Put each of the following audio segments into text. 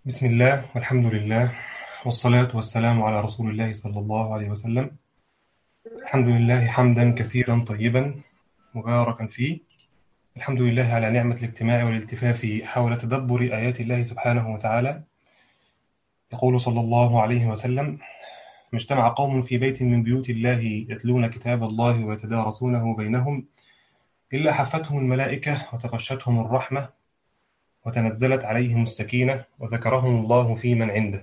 بسم الله والحمد لله والصلاة والسلام على رسول الله صلى الله عليه وسلم. الحمد لله حمدا كثيرا طيبا مباركا فيه. الحمد لله على نعمة الاجتماع والالتفاف حول تدبر آيات الله سبحانه وتعالى. يقول صلى الله عليه وسلم: ما اجتمع قوم في بيت من بيوت الله يتلون كتاب الله ويتدارسونه بينهم إلا حفتهم الملائكة وتغشتهم الرحمة وتنزلت عليهم السكينة وذكرهم الله في من عنده.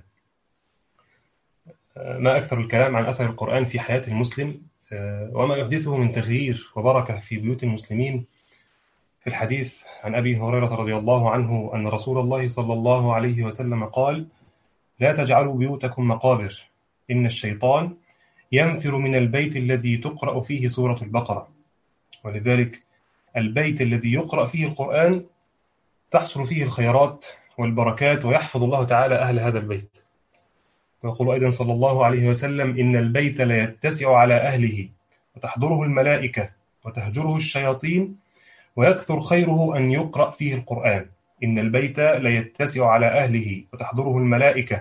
ما أكثر الكلام عن أثر القرآن في حياة المسلم وما يحدثه من تغيير وبركة في بيوت المسلمين. في الحديث عن أبي هريرة رضي الله عنه أن رسول الله صلى الله عليه وسلم قال: لا تجعلوا بيوتكم مقابر، إن الشيطان ينفر من البيت الذي تقرأ فيه سورة البقرة. ولذلك البيت الذي يقرأ فيه القرآن تحصل فيه الخيرات والبركات، ويحفظ الله تعالى أهل هذا البيت. ويقول أيضا صلى الله عليه وسلم: إن البيت لا يتسع على أهله وتحضره الملائكة وتهجره الشياطين ويكثر خيره أن يقرأ فيه القرآن. إن البيت لا يتسع على أهله وتحضره الملائكة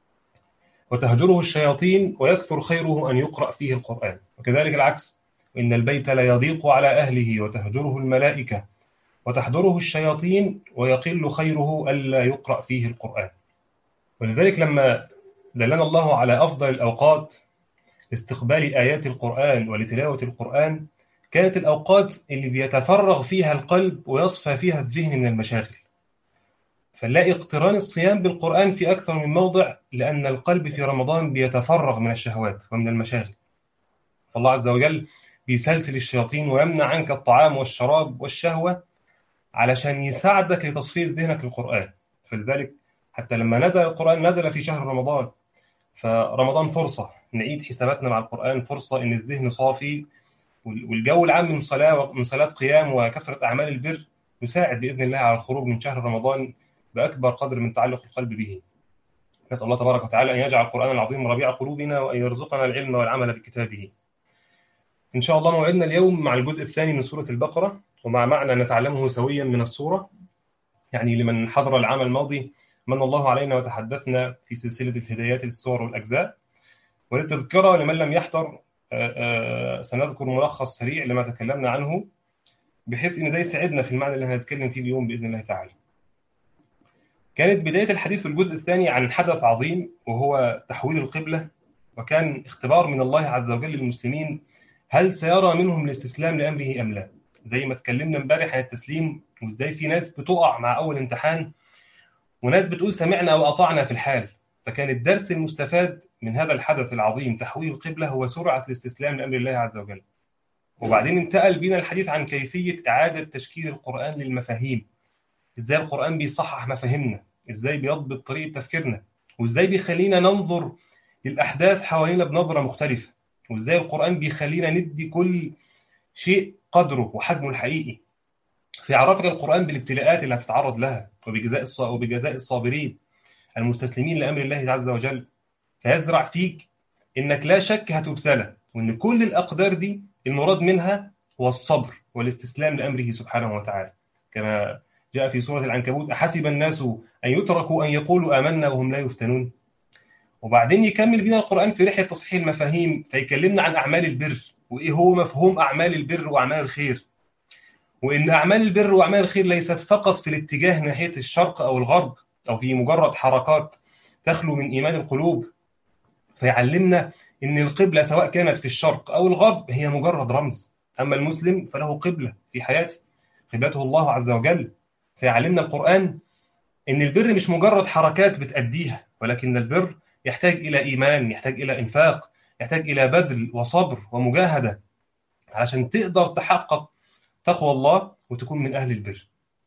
وتهجره الشياطين ويكثر خيره أن يقرأ فيه القرآن. وكذلك العكس: إن البيت لا يضيق على أهله وتهجره الملائكة وتحضره الشياطين ويقل خيره ألا يقرأ فيه القرآن. ولذلك لما دلنا الله على أفضل الأوقات لاستقبال آيات القرآن ولتلاوة القرآن، كانت الأوقات اللي بيتفرغ فيها القلب ويصفى فيها الذهن من المشاغل. فنلاقي اقتران الصيام بالقرآن في أكثر من موضع، لأن القلب في رمضان بيتفرغ من الشهوات ومن المشاغل. فالله عز وجل بيسلسل الشياطين ويمنع عنك الطعام والشراب والشهوة علشان يساعدك لتصفية ذهنك للقرآن. فلذلك حتى لما نزل القرآن نزل في شهر رمضان، فرمضان فرصة نعيد حساباتنا مع القرآن، فرصة إن الذهن صافي، والجو العام من صلاة قيام وكثرة أعمال البر يساعد بإذن الله على الخروج من شهر رمضان بأكبر قدر من تعلق القلب به. نسأل الله تبارك وتعالى أن يجعل القرآن العظيم ربيع قلوبنا وأن يرزقنا العلم والعمل بكتابه. إن شاء الله موعدنا اليوم مع الجزء الثاني من سورة البقرة، ومع معنى نتعلمه سويا من السورة. يعني لمن حضر العام الماضي من الله علينا وتحدثنا في سلسلة الهدايات للسور والأجزاء، وللتذكرة لمن لم يحضر سنذكر ملخص سريع لما تكلمنا عنه، بحيث إن ده يساعدنا في المعنى اللي هنتكلم فيه اليوم بإذن الله تعالى. كانت بداية الحديث في الجزء الثاني عن حدث عظيم وهو تحويل القبلة، وكان اختبار من الله عز وجل للمسلمين هل سيرى منهم الاستسلام لأمره أم لا. زي ما تكلمنا امبارح عن التسليم، وإزاي في ناس بتقع مع أول امتحان وناس بتقول سمعنا وأطعنا في الحال. فكان الدرس المستفاد من هذا الحدث العظيم تحويل القبلة هو سرعة الاستسلام لأمر الله عز وجل. وبعدين انتقل بنا الحديث عن كيفية إعادة تشكيل القرآن للمفاهيم، إزاي القرآن بيصحح مفاهيمنا، إزاي بيضبط طريقة تفكيرنا، وإزاي بيخلينا ننظر للأحداث حوالينا بنظرة مختلفة، وإزاي القرآن بيخلينا ندي كل شيء قدره وحجمه الحقيقي. فيعرفك القرآن بالابتلاءات اللي هتتعرض لها وبجزاء الصابرين المستسلمين لأمر الله عز وجل. فيزرع فيك إنك لا شك هتبتلى، وإن كل الأقدار دي المراد منها هو الصبر والاستسلام لأمره سبحانه وتعالى، كما جاء في سورة العنكبوت: أحسب الناس أن يتركوا أن يقولوا آمنا وهم لا يفتنون. وبعدين يكمل بنا القرآن في رحلة تصحيح المفاهيم، فيكلمنا عن أعمال البر، وإيه هو مفهوم أعمال البر وأعمال الخير، وإن أعمال البر وأعمال الخير ليست فقط في الاتجاه ناحية الشرق أو الغرب، أو في مجرد حركات تخلو من إيمان القلوب. فيعلمنا إن القبلة سواء كانت في الشرق أو الغرب هي مجرد رمز، أما المسلم فله قبلة في حياته، قبلته الله عز وجل. فيعلمنا القرآن إن البر مش مجرد حركات بتأديها، ولكن البر يحتاج إلى إيمان، يحتاج إلى إنفاق، يحتاج إلى بذل وصبر ومجاهدة علشان تقدر تحقق تقوى الله وتكون من أهل البر.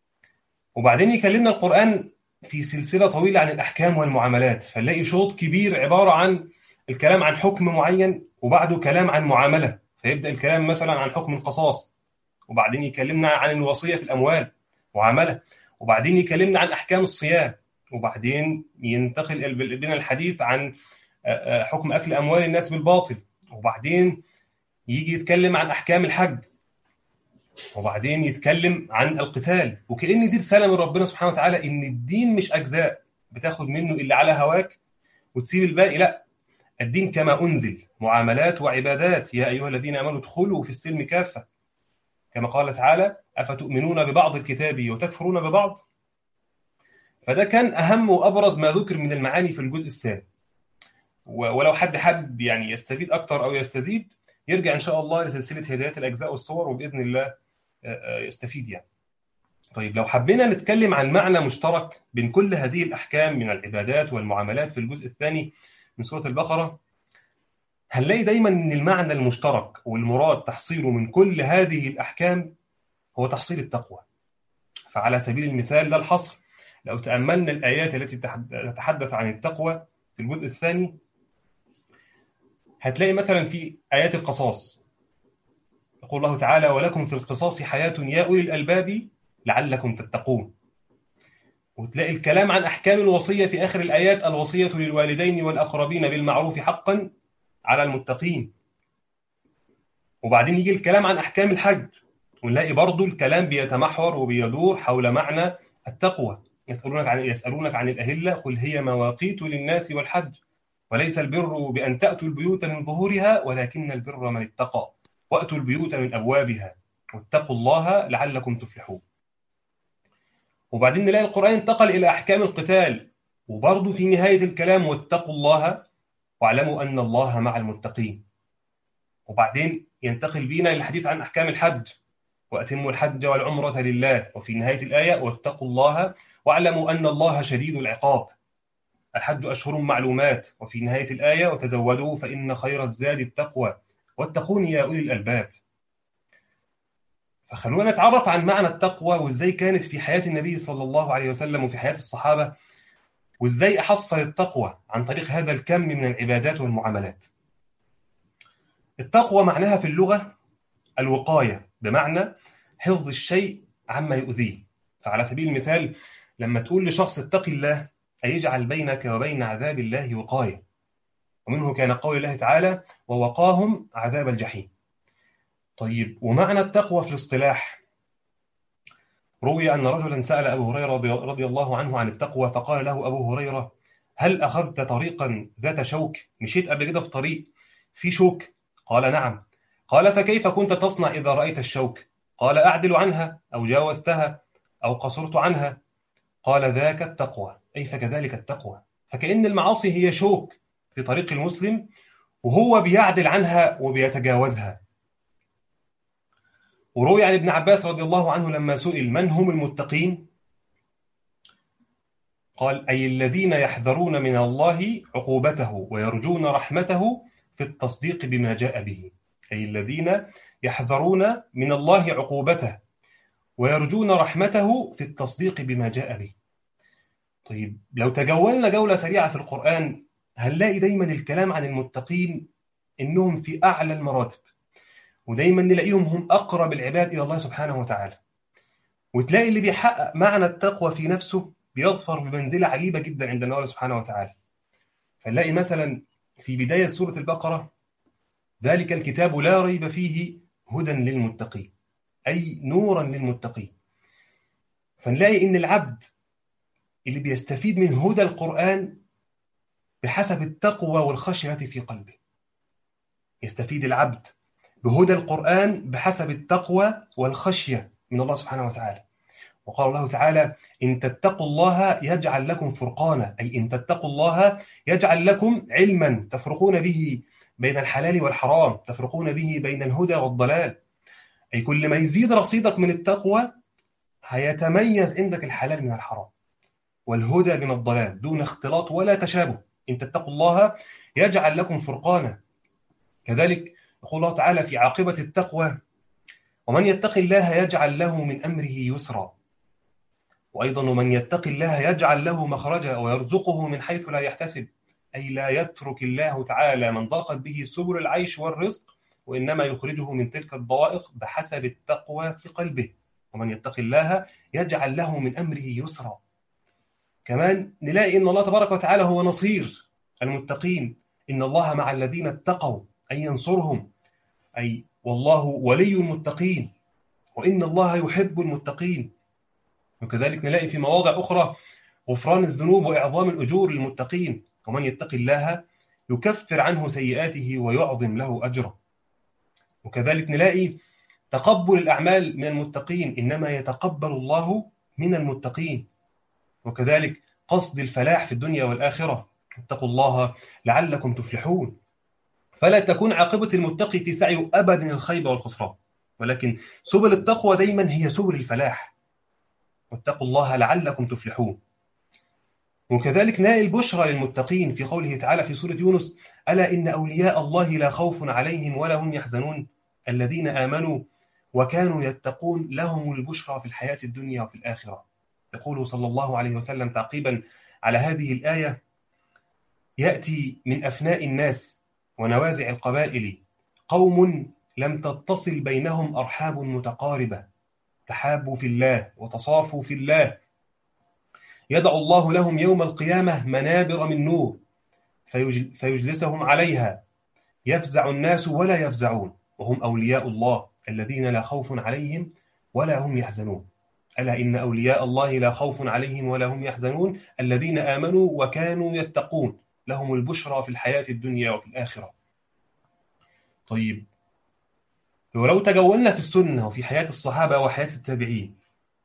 وبعدين يكلمنا القرآن في سلسلة طويلة عن الأحكام والمعاملات، فنلاقي شوط كبير عبارة عن الكلام عن حكم معين، وبعده كلام عن معاملة. فيبدأ الكلام مثلا عن حكم القصاص، وبعدين يكلمنا عن الوصية في الأموال معاملة، وبعدين يكلمنا عن أحكام الصيام، وبعدين ينتقل بنا الحديث عن حكم أكل أموال الناس بالباطل، وبعدين يجي يتكلم عن أحكام الحج، وبعدين يتكلم عن القتال. وكأن دي رسالة من ربنا سبحانه وتعالى إن الدين مش أجزاء، بتاخد منه اللي على هواك وتسيب الباقي. لا، الدين كما أنزل، معاملات وعبادات. يا أيها الذين آمنوا ادخلوا في السلم كافة، كما قال تعالى: أفتؤمنون ببعض الكتاب وتكفرون ببعض. فده كان أهم وأبرز ما ذكر من المعاني في الجزء الثاني. ولو حد حابب يعني يستفيد أكتر أو يستزيد، يرجع إن شاء الله لسلسلة هدايات الأجزاء والصور، وبإذن الله يستفيد يعني. طيب، لو حبينا نتكلم عن معنى مشترك بين كل هذه الأحكام من العبادات والمعاملات في الجزء الثاني من سورة البقرة، هنلاقي دايما أن المعنى المشترك والمراد تحصيله من كل هذه الأحكام هو تحصيل التقوى. فعلى سبيل المثال لا الحصر، لو تأملنا الآيات التي تتحدث عن التقوى في الجزء الثاني، هتلاقي مثلا في آيات القصاص يقول الله تعالى: ولكم في القصاص حياة يا أولي الألباب لعلكم تتقون. وتلاقي الكلام عن أحكام الوصية في آخر الآيات: الوصية للوالدين والأقربين بالمعروف حقا على المتقين. وبعدين يجي الكلام عن أحكام الحج، ونلاقي برضو الكلام بيتمحور وبيدور حول معنى التقوى. يسألونك عن الأهلة، قل هي مواقيت للناس والحج وليس البر بأن تأتوا البيوت من ظهورها ولكن البر من اتقى وأتوا البيوت من أبوابها واتقوا الله لعلكم تفلحون. وبعدين نلاقي القرآن انتقل إلى أحكام القتال، وبرضو في نهاية الكلام: واتقوا الله واعلموا أن الله مع المتقين. وبعدين ينتقل بينا للحديث عن أحكام الحج: وأتموا الحج والعمرة لله. وفي نهاية الآية: واتقوا الله واعلموا أن الله شديد العقاب. الحج أشهر معلومات. وفي نهاية الآية: وتزودوا فإن خير الزاد التقوى واتقون يا أولي الألباب. فخلونا نتعرف عن معنى التقوى، وإزاي كانت في حياة النبي صلى الله عليه وسلم وفي حياة الصحابة، وإزاي أحصل التقوى عن طريق هذا الكم من العبادات والمعاملات. التقوى معناها في اللغة الوقاية، بمعنى حفظ الشيء عما يؤذيه. فعلى سبيل المثال، لما تقول لشخص اتق الله، أي يجعل بينك وبين عذاب الله وقاية. ومنه كان قول الله تعالى: ووقاهم عذاب الجحيم. طيب، ومعنى التقوى في الاصطلاح، روي أن رجلا سأل أبو هريرة رضي الله عنه عن التقوى، فقال له أبو هريرة: هل أخذت طريقا ذات شوك؟ مشيت قبل كده في طريق في شوك؟ قال: نعم. قال: فكيف كنت تصنع إذا رأيت الشوك؟ قال: أعدل عنها أو جاوزتها أو قصرت عنها. قال: ذاك التقوى، أي فكذلك التقوى. فكأن المعاصي هي شوك في طريق المسلم، وهو بيعدل عنها وبيتجاوزها. وروي عن ابن عباس رضي الله عنه لما سئل: من هم المتقين؟ قال: أي الذين يحذرون من الله عقوبته ويرجون رحمته في التصديق بما جاء به. أي الذين يحذرون من الله عقوبته ويرجون رحمته في التصديق بما جاء به. طيب، لو تجولنا جولة سريعة في القرآن، هنلاقي دايما الكلام عن المتقين إنهم في أعلى المراتب، ودايما نلاقيهم هم أقرب العباد إلى الله سبحانه وتعالى. وتلاقي اللي بيحقق معنى التقوى في نفسه بيظفر بمنزلة عجيبة جدا عند الله سبحانه وتعالى. فنلاقي مثلا في بداية سورة البقرة: ذلك الكتاب لا ريب فيه هدى للمتقين، أي نورا للمتقين. فنلاقي إن العبد اللي بيستفيد من هدى القرآن بحسب التقوى والخشية في قلبه. يستفيد العبد بهدى القرآن بحسب التقوى والخشية من الله سبحانه وتعالى. وقال الله تعالى: إن تتقوا الله يجعل لكم فرقانا، أي إن تتقوا الله يجعل لكم علما تفرقون به بين الحلال والحرام، تفرقون به بين الهدى والضلال. أي كل ما يزيد رصيدك من التقوى هيتميز عندك الحلال من الحرام والهدى من الضلال دون اختلاط ولا تشابه. إن تتقوا الله يجعل لكم فرقانا. كذلك يقول الله تعالى في عاقبة التقوى: ومن يتق الله يجعل له من أمره يسرا. وأيضا: ومن يتق الله يجعل له مخرجا ويرزقه من حيث لا يحتسب. أي لا يترك الله تعالى من ضاقت به سبل العيش والرزق، وإنما يخرجه من تلك الضوائق بحسب التقوى في قلبه. ومن يتق الله يجعل له من أمره يسرا. كمان نلاقي إن الله تبارك وتعالى هو نصير المتقين. إن الله مع الذين اتقوا، أي ينصرهم، أي والله ولي المتقين، وإن الله يحب المتقين. وكذلك نلاقي في مواضع أخرى: غفران الذنوب وإعظام الأجور للمتقين، ومن يتق الله يكفر عنه سيئاته ويعظم له أجره. وكذلك نلاقي تقبل الأعمال من المتقين، إنما يتقبل الله من المتقين. وكذلك قصد الفلاح في الدنيا والآخرة، اتقوا الله لعلكم تفلحون. فلا تكون عاقبة المتقي في سعيه أبدا الخيبة والخسران، ولكن سبل التقوى دايما هي سبل الفلاح. واتقوا الله لعلكم تفلحون. وكذلك نال البشرى للمتقين في قوله تعالى في سورة يونس: ألا إن أولياء الله لا خوف عليهم ولا هم يحزنون الذين آمنوا وكانوا يتقون لهم البشرى في الحياة الدنيا وفي الآخرة. يقول صلى الله عليه وسلم تعقيبا على هذه الآية: يأتي من أفناء الناس ونوازع القبائل قوم لم تتصل بينهم أرحاب متقاربة، تحابوا في الله وتصافوا في الله، يدعو الله لهم يوم القيامة منابر من نور فيجلسهم عليها، يفزع الناس ولا يفزعون، وهم أولياء الله الذين لا خوف عليهم ولا هم يحزنون. ألا إن أولياء الله لا خوف عليهم ولا هم يحزنون الذين آمنوا وكانوا يتقون لهم البشرى في الحياة الدنيا وفي الآخرة. طيب، ولو تجولنا في السنة وفي حياة الصحابة وحياة التابعين،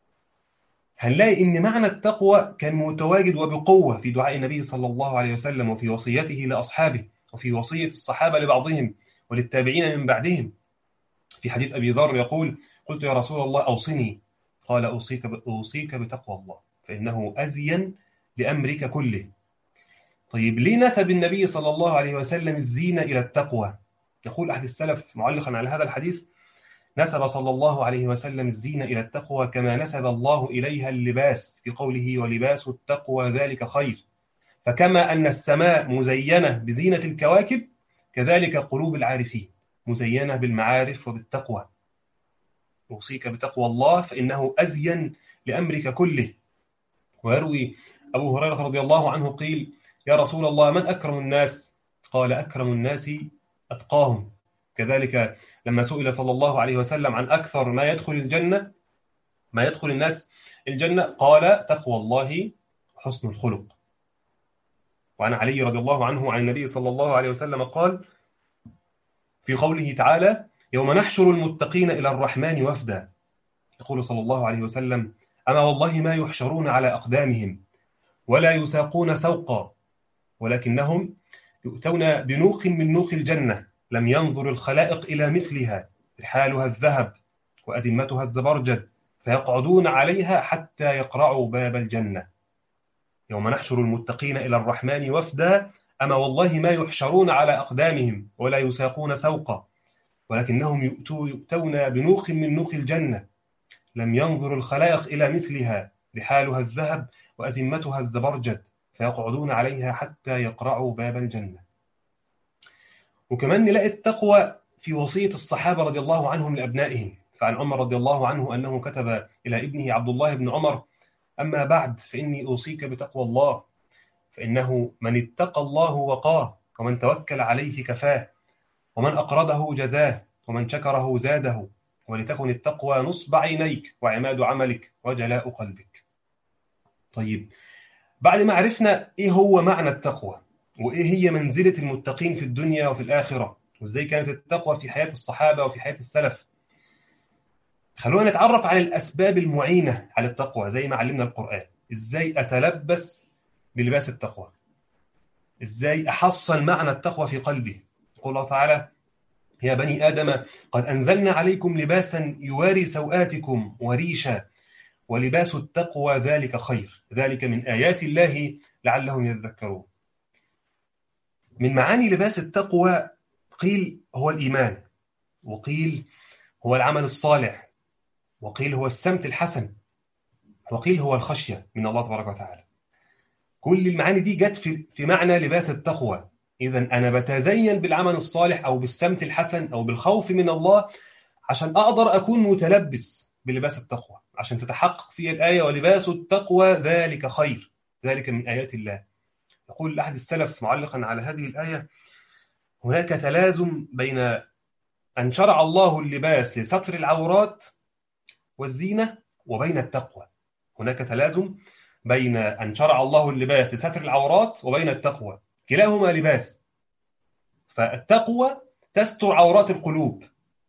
هنلاقي إن معنى التقوى كان متواجد وبقوة في دعاء النبي صلى الله عليه وسلم، وفي وصيته لأصحابه، وفي وصية الصحابة لبعضهم وللتابعين من بعدهم. في حديث أبي ذر يقول: قلت يا رسول الله أوصني، قال أوصيك بتقوى الله فإنه أزين لأمرك كله. طيب، ليه نسب النبي صلى الله عليه وسلم الزينة إلى التقوى؟ يقول أحد السلف معلقا على هذا الحديث: نسب صلى الله عليه وسلم الزينة إلى التقوى كما نسب الله إليها اللباس في قوله: ولباس التقوى ذلك خير. فكما أن السماء مزينة بزينة الكواكب، كذلك قلوب العارفين مزينة بالمعارف وبالتقوى. أوصيك بتقوى الله فإنه أزين لأمرك كله. ويروي أبو هريرة رضي الله عنه قيل: يا رسول الله من أكرم الناس؟ قال: أكرم الناس أتقاهم. كذلك لما سئل صلى الله عليه وسلم عن أكثر ما يدخل الناس الجنة، قال: تقوى الله حسن الخلق. وعن علي رضي الله عنه عن النبي صلى الله عليه وسلم قال في قوله تعالى: يوم نحشر المتقين إلى الرحمن وفدا، يقول صلى الله عليه وسلم: أما والله ما يحشرون على أقدامهم ولا يساقون سوقا، ولكنهم يؤتون بنوق من نوق الجنة لم ينظر الخلائق إلى مثلها، رحالها الذهب وأزمتها الزبرجد، فيقعدون عليها حتى يقرعوا باب الجنة. يوم نحشر المتقين إلى الرحمن وفدا، أما والله ما يحشرون على أقدامهم ولا يساقون سوقا، ولكنهم يؤتون بنوق من نوق الجنة لم ينظر الخلائق إلى مثلها، رحالها الذهب وأزمتها الزبرجد، فيقعدون عليها حتى يقرعوا باب الجنة. وكمان نلاقي التقوى في وصية الصحابة رضي الله عنهم لأبنائهم. فعن عمر رضي الله عنه أنه كتب إلى ابنه عبد الله بن عمر: أما بعد فإني أوصيك بتقوى الله، فإنه من اتقى الله وقاه، ومن توكل عليه كفاه، ومن أقرضه جزاه، ومن شكره زاده، ولتكن التقوى نصب عينيك وعماد عملك وجلاء قلبك. طيب، بعد ما عرفنا إيه هو معنى التقوى وإيه هي منزلة المتقين في الدنيا وفي الآخرة، وإزاي كانت التقوى في حياة الصحابة وفي حياة السلف، خلونا نتعرف على الأسباب المعينة على التقوى زي ما علمنا القرآن. إزاي أتلبس بلباس التقوى؟ إزاي أحصل معنى التقوى في قلبي؟ يقول الله تعالى: يا بني آدم قد أنزلنا عليكم لباسا يواري سوآتكم وريشا ولباس التقوى ذلك خير، ذلك من آيات الله لعلهم يذكرون. من معاني لباس التقوى قيل هو الإيمان، وقيل هو العمل الصالح، وقيل هو السمت الحسن، وقيل هو الخشية من الله تبارك وتعالى. كل المعاني دي جت في معنى لباس التقوى. إذن أنا بتزين بالعمل الصالح أو بالسمت الحسن أو بالخوف من الله عشان أقدر أكون متلبس بلباس التقوى، عشان تتحقق في الآية: ولباس التقوى ذلك خير، ذلك من آيات الله. يقول أحد السلف معلقا على هذه الآية: هناك تلازم بين أن شرع الله اللباس لستر العورات والزينة وبين التقوى. هناك تلازم بين أن شرع الله اللباس لستر العورات وبين التقوى، كلاهما لباس. فالتقوى تستر عورات القلوب،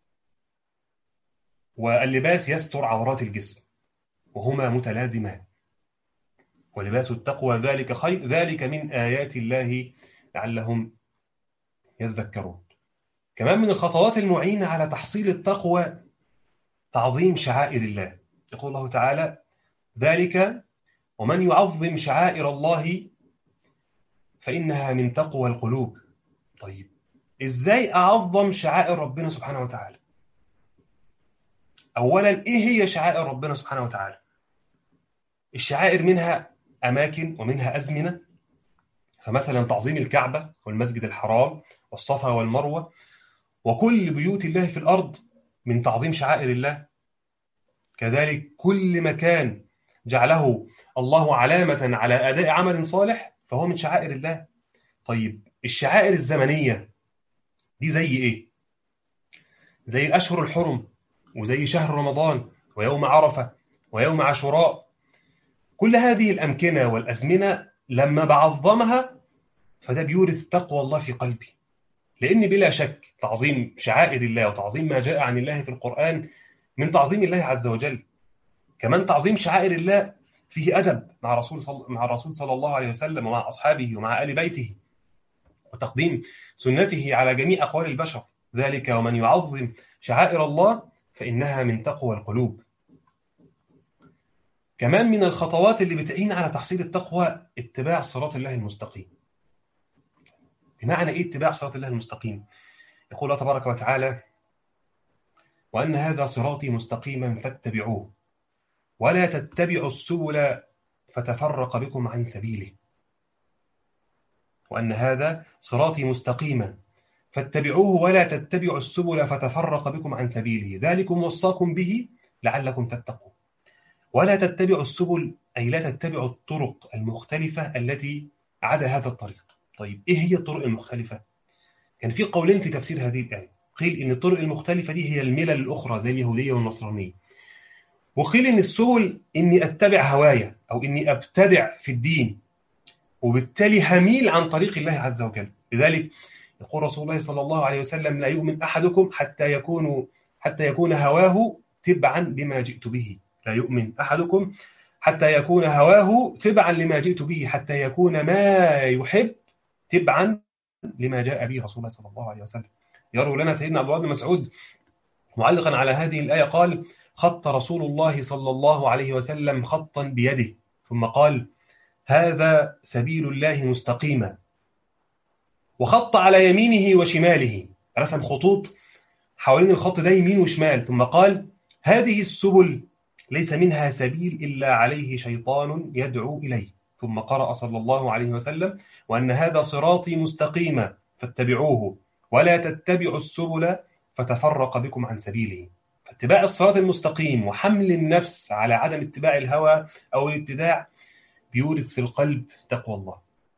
واللباس يستر عورات الجسم، وهما متلازمان. ولباس التقوى ذلك خير، ذلك من آيات الله لعلهم يذكرون. كمان من الخطوات المعينة على تحصيل التقوى تعظيم شعائر الله. يقول الله تعالى: ذلك ومن يعظم شعائر الله فإنها من تقوى القلوب. طيب، إزاي أعظم شعائر ربنا سبحانه وتعالى؟ أولا، إيه هي شعائر ربنا سبحانه وتعالى؟ الشعائر منها أماكن ومنها أزمنة. فمثلا تعظيم الكعبة والمسجد الحرام والصفا والمروة وكل بيوت الله في الأرض من تعظيم شعائر الله. كذلك كل مكان جعله الله علامة على أداء عمل صالح فهو من شعائر الله. طيب، الشعائر الزمنية دي زي إيه؟ زي الأشهر الحرم، وزي شهر رمضان، ويوم عرفة، ويوم عاشوراء. كل هذه الأمكنة والأزمنة لما بعظمها فده بيورث تقوى الله في قلبي، لأن بلا شك تعظيم شعائر الله وتعظيم ما جاء عن الله في القرآن من تعظيم الله عز وجل. كمان تعظيم شعائر الله فيه أدب مع الرسول صلى الله عليه وسلم ومع أصحابه ومع آل بيته، وتقديم سنته على جميع أقوال البشر. ذلك ومن يعظم شعائر الله فإنها من تقوى القلوب. كمان من الخطوات اللي بتعين على تحصيل التقوى اتباع صراط الله المستقيم. بمعنى إيه اتباع صراط الله المستقيم؟ يقول الله تبارك وتعالى: وأن هذا صراطي مستقيما فاتبعوه ولا تتبعوا السبل فتفرق بكم عن سبيله. وأن هذا صراطي مستقيما فاتبعوه ولا تتبعوا السبل فتفرق بكم عن سبيله ذلكم وصاكم به لعلكم تتقون. ولا تتبعوا السبل أي لا تتبعوا الطرق المختلفة التي عدا هذا الطريق. طيب، إيه هي الطرق المختلفة؟ كان في قولين في تفسير هذه الآية. قيل إن الطرق المختلفة دي هي الملل الأخرى زي اليهودية والنصرانية، وقيل إن السبل إني أتبع هوايا أو إني أبتدع في الدين وبالتالي هميل عن طريق الله عز وجل. لذلك يقول رسول الله صلى الله عليه وسلم: لا يؤمن أحدكم حتى يكون هواه تبعا لما جئت به. لا يؤمن أحدكم حتى يكون هواه تبعا لما جئت به، حتى يكون ما يحب تبعا لما جاء به رسول الله صلى الله عليه وسلم. يروي لنا سيدنا عبد الله بن مسعود معلقا على هذه الآية قال: خط رسول الله صلى الله عليه وسلم خطا بيده ثم قال: هذا سبيل الله مستقيما، وخط على يمينه وشماله، رسم خطوط حوالين الخط ده يمين وشمال، ثم قال: هذه السبل ليس منها سبيل إلا عليه شيطان يدعو إليه. ثم قرأ صلى الله عليه وسلم: وأن هذا صراطي مستقيما فاتبعوه ولا تتبعوا السبل فتفرق بكم عن سبيله. فاتباع الصراط المستقيم وحمل النفس على عدم اتباع الهوى أو الابتداع بيورث في القلب تقوى الله.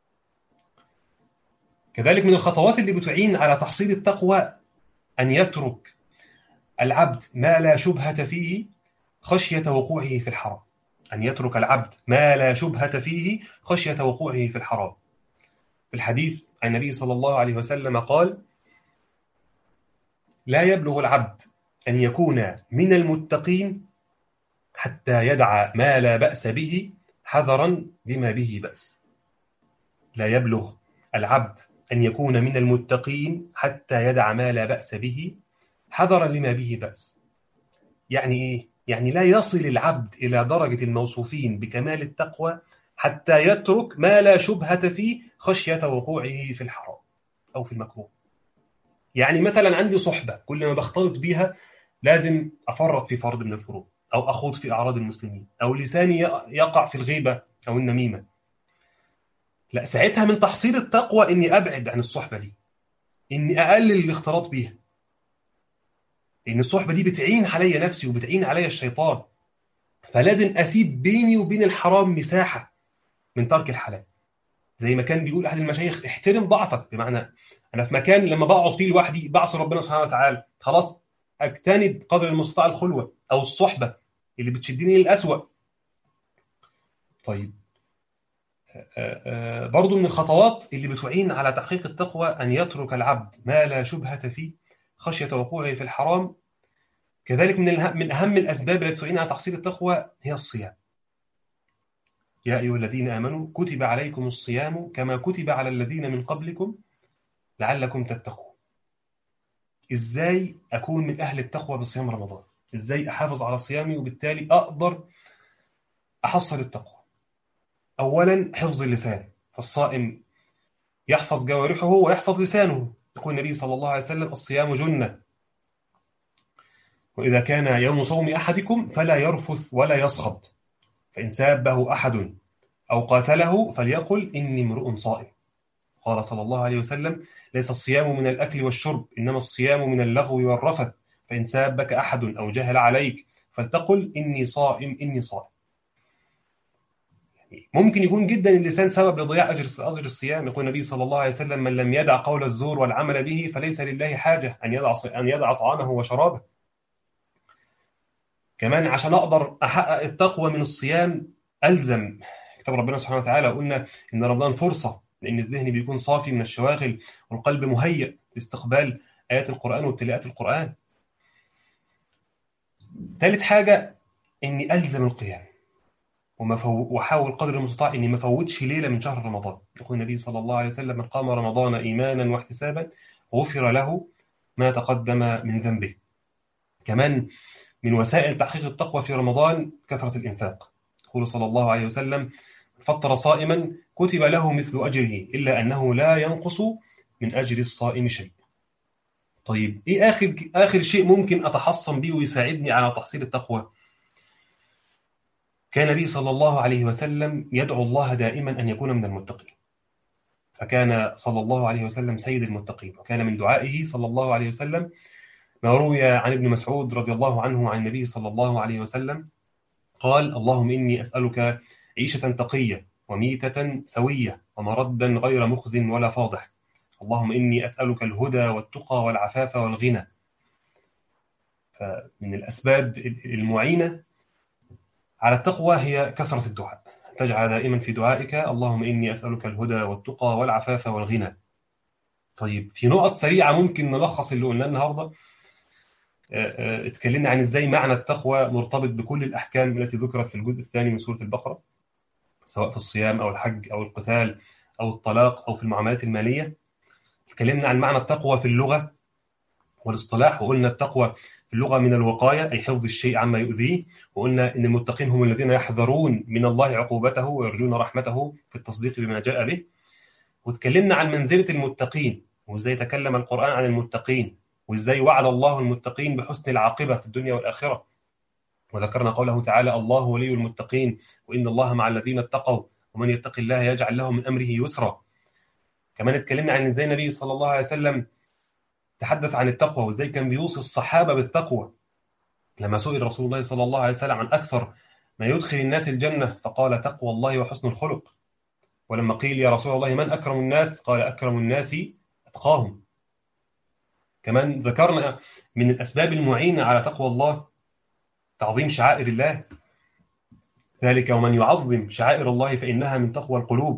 كذلك من الخطوات اللي بتعين على تحصيل التقوى أن يترك العبد ما لا شبهة فيه خشية وقوعه في الحرام. أن يترك العبد ما لا شبهة فيه خشية وقوعه في الحرام. في الحديث عن النبي صلى الله عليه وسلم قال: لا يبلغ العبد أن يكون من المتقين حتى يدع ما لا بأس به حذرا لما به بأس. لا يبلغ العبد أن يكون من المتقين حتى يدع ما لا بأس به حذرا لما به بأس. يعني إيه؟ يعني لا يصل العبد إلى درجة الموصوفين بكمال التقوى حتى يترك ما لا شبهة فيه خشية وقوعه في الحرام أو في المكروه. يعني مثلا عندي صحبة كل ما بختلط بيها لازم أفرط في فرض من الفروض، أو أخوض في أعراض المسلمين، أو لساني يقع في الغيبة أو النميمة. لا، ساعتها من تحصيل التقوى إني أبعد عن الصحبة دي، إني أقلل الاختلاط بيها، لأن الصحبة دي بتعين علي نفسي وبتعين علي الشيطان. فلازم أسيب بيني وبين الحرام مساحة من ترك الحلال. زي ما كان بيقول أهل المشايخ: احترم ضعفك. بمعنى أنا في مكان لما بقعد فيه لوحدي بعصي ربنا سبحانه وتعالى، خلاص أجتنب قدر المستطاع الخلوة أو الصحبة اللي بتشدني للأسوأ. طيب، برضو من الخطوات اللي بتعين على تحقيق التقوى أن يترك العبد ما لا شبهة فيه خشية وقوعه في الحرام. كذلك من أهم الأسباب التي تعين على تحصيل التقوى هي الصيام. يا أيها الذين آمنوا كتب عليكم الصيام كما كتب على الذين من قبلكم لعلكم تتقون. إزاي أكون من أهل التقوى بصيام رمضان؟ إزاي أحافظ على صيامي وبالتالي أقدر أحصل التقوى؟ أولا حفظ اللسان، فالصائم يحفظ جوارحه ويحفظ لسانه. يقول النبي صلى الله عليه وسلم الصيام جنة، وإذا كان يوم صوم أحدكم فلا يرفث ولا يصخب، فإن سابه أحد أو قاتله فليقل إني امرؤ صائم. قال صلى الله عليه وسلم ليس الصيام من الأكل والشرب إنما الصيام من اللغو والرفث، فإن سابك أحد أو جهل عليك فلتقل إني صائم إني صائم. يعني ممكن يكون جدا اللسان سبب لضياع أجر الصيام. يقول النبي صلى الله عليه وسلم من لم يدع قول الزور والعمل به فليس لله حاجة أن يدع طعامه وشرابه. كمان عشان أقدر أحقق التقوى من الصيام ألزم كتاب ربنا سبحانه وتعالى. قلنا إن رمضان فرصة، لأن الذهن بيكون صافي من الشواغل والقلب مهيئ لاستقبال آيات القرآن وابتلاءات القرآن. ثالث حاجة إني ألزم القيام وأحاول قدر المستطاع إني ما فوتش ليلة من شهر رمضان. يقول النبي صلى الله عليه وسلم من قام رمضان إيمانا واحتسابا غفر له ما تقدم من ذنبه. كمان من وسائل تحقيق التقوى في رمضان كثرة الإنفاق. يقول صلى الله عليه وسلم فطر صائما كتب له مثل أجره إلا أنه لا ينقص من أجر الصائم شيء. طيب إيه آخر شيء ممكن أتحصن به ويساعدني على تحصيل التقوى؟ كان النبي صلى الله عليه وسلم يدعو الله دائما أن يكون من المتقين، فكان صلى الله عليه وسلم سيد المتقين. وكان من دعائه صلى الله عليه وسلم ما روي عن ابن مسعود رضي الله عنه عن النبي صلى الله عليه وسلم قال اللهم إني أسألك عيشة تقية وميتة سوية ومردا غير مخز ولا فاضح. اللهم إني أسألك الهدى والتقى والعفاف والغنى. فمن الأسباب المعينة على التقوى هي كثرة الدعاء. تجعل دائما في دعائك اللهم إني أسألك الهدى والتقى والعفاف والغنى. طيب في نقط سريعة ممكن نلخص اللي قلناه النهاردة. اتكلمنا عن ازاي معنى التقوى مرتبط بكل الأحكام التي ذكرت في الجزء الثاني من سورة البقرة، سواء في الصيام أو الحج أو القتال أو الطلاق أو في المعاملات المالية. اتكلمنا عن معنى التقوى في اللغة والاصطلاح، وقلنا التقوى في اللغة من الوقاية أي حفظ الشيء عما يؤذيه، وقلنا إن المتقين هم الذين يحذرون من الله عقوبته ويرجون رحمته في التصديق بما جاء به. واتكلمنا عن منزلة المتقين وإزاي تكلم القرآن عن المتقين وإزاي وعد الله المتقين بحسن العاقبة في الدنيا والآخرة. وذكرنا قوله تعالى الله ولي المتقين وإن الله مع الذين اتقوا ومن يتق الله يجعل له من أمره يسرا. كمان اتكلمنا عن إزاي النبي صلى الله عليه وسلم تحدث عن التقوى وإزاي كان بيوصي الصحابة بالتقوى. لما سئل رسول الله صلى الله عليه وسلم عن أكثر ما يدخل الناس الجنة فقال تقوى الله وحسن الخلق. ولما قيل يا رسول الله من أكرم الناس قال أكرم الناس أتقاهم. كمان ذكرنا من الأسباب المعينة على تقوى الله تعظيم شعائر الله، ذلك ومن يعظم شعائر الله فإنها من تقوى القلوب.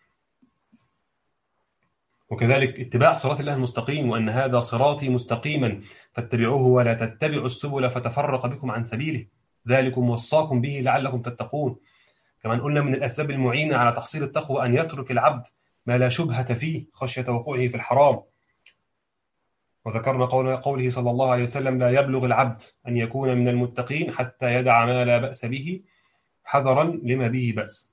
وكذلك اتباع صراط الله المستقيم وأن هذا صراطي مستقيما فاتبعوه ولا تتبعوا السبل فتفرق بكم عن سبيله ذلكم وصاكم به لعلكم تتقون. كمان قلنا من الأسباب المعينة على تحصيل التقوى أن يترك العبد ما لا شبهة فيه خشية وقوعه في الحرام. وذكرنا قوله صلى الله عليه وسلم لا يبلغ العبد أن يكون من المتقين حتى يدع ما لا بأس به حذرا لما به بأس.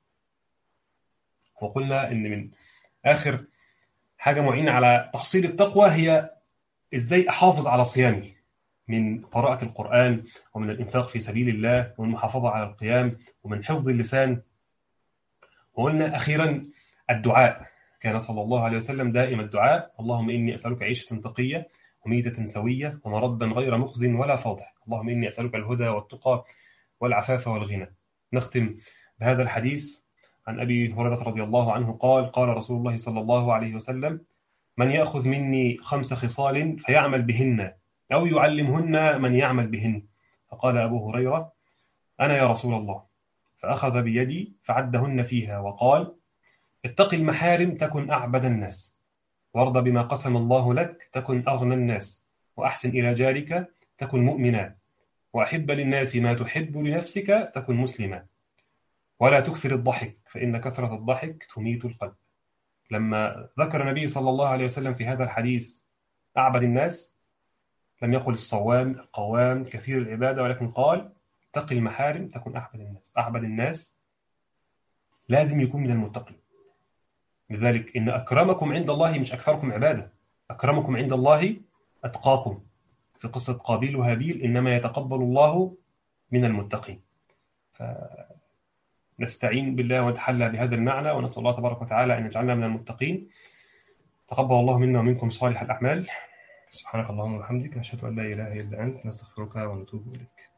وقلنا إن من آخر حاجة معينة على تحصيل التقوى هي إزاي أحافظ على صيامي من قراءة القرآن ومن الإنفاق في سبيل الله ومن المحافظة على القيام ومن حفظ اللسان. وقلنا أخيرا الدعاء. كان صلى الله عليه وسلم دائما الدعاء اللهم إني أسألك عيشة تقية وميتة سوية ومردا غير مخز ولا فاضح. اللهم إني أسألك الهدى والتقى والعفاف والغنى. نختم بهذا الحديث عن أبي هريرة رضي الله عنه قال قال رسول الله صلى الله عليه وسلم من يأخذ مني 5 خصال فيعمل بهن أو يعلمهن من يعمل بهن. فقال أبو هريرة أنا يا رسول الله، فأخذ بيدي فعدهن فيها وقال اتق المحارم تكن أعبد الناس، وارض بما قسم الله لك تكن أغنى الناس، وأحسن إلى جارك تكن مؤمنا، وأحب للناس ما تحب لنفسك تكن مسلما، ولا تكثر الضحك فإن كثرة الضحك تميت القلب. لما ذكر النبي صلى الله عليه وسلم في هذا الحديث أعبد الناس، لم يقل الصوام القوام كثير العبادة، ولكن قال اتق المحارم تكن أعبد الناس. أعبد الناس لازم يكون من المتقين. لذلك إن أكرمكم عند الله مش أكثركم عبادة، أكرمكم عند الله أتقاكم. في قصة قابيل وهابيل إنما يتقبل الله من المتقين. فنستعين بالله ونتحلى بهذا المعنى، ونسأل الله تبارك وتعالى أن يجعلنا من المتقين. تقبل الله منا ومنكم صالح الأعمال. سبحانك اللهم وبحمدك، نشهد أن لا إله إلا أنت، نستغفرك ونتوب إليك.